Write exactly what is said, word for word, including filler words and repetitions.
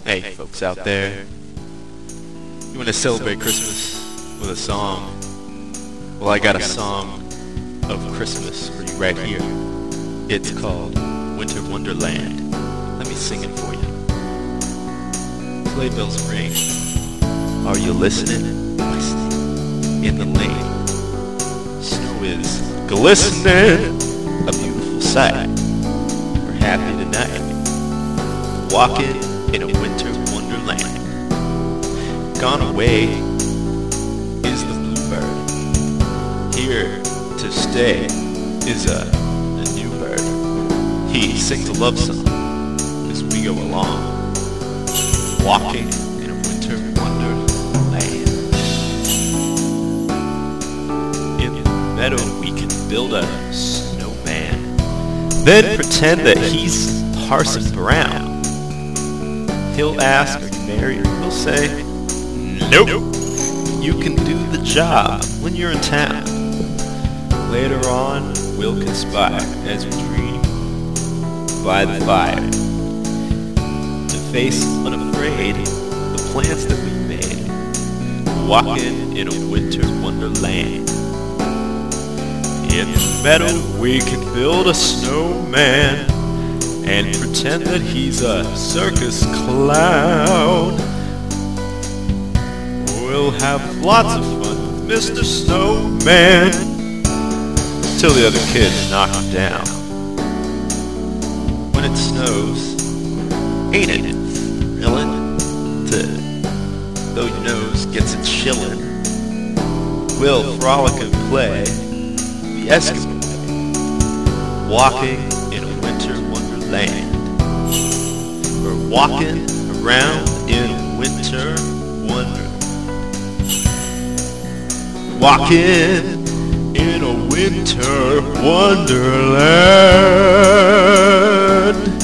Hey, folks out there, you want to celebrate Christmas with a song? Well, I got a song of Christmas for you right here. It's called Winter Wonderland. Let me sing it for you. Sleigh bells ring. Are you listening? Listening. In the lane, snow is glistening. A beautiful sight. We're happy tonight. Walking in a winter wonderland. Gone away is the bluebird. Here to stay is a, a new bird. He sings a love song as we go along. Walking in a winter wonderland. In the meadow we can build a snowman. Then pretend that he's Parson Brown. He'll ask, are you married? We'll say, nope. You can do the job when you're in town. Later on, we'll conspire as we dream by the fire to face unafraid the plans that we made. Walking in a winter wonderland. In the meadow, we can build a snowman and pretend that he's a circus clown. We'll have lots of fun with Mister Snowman till the other kids knock him down. When it snows, ain't it thrilling to, though your nose gets a chillin', we'll frolic and play the Eskimo way, walking in a winter wonderland. We're walking around in winter wonderland. Walking in a winter wonderland.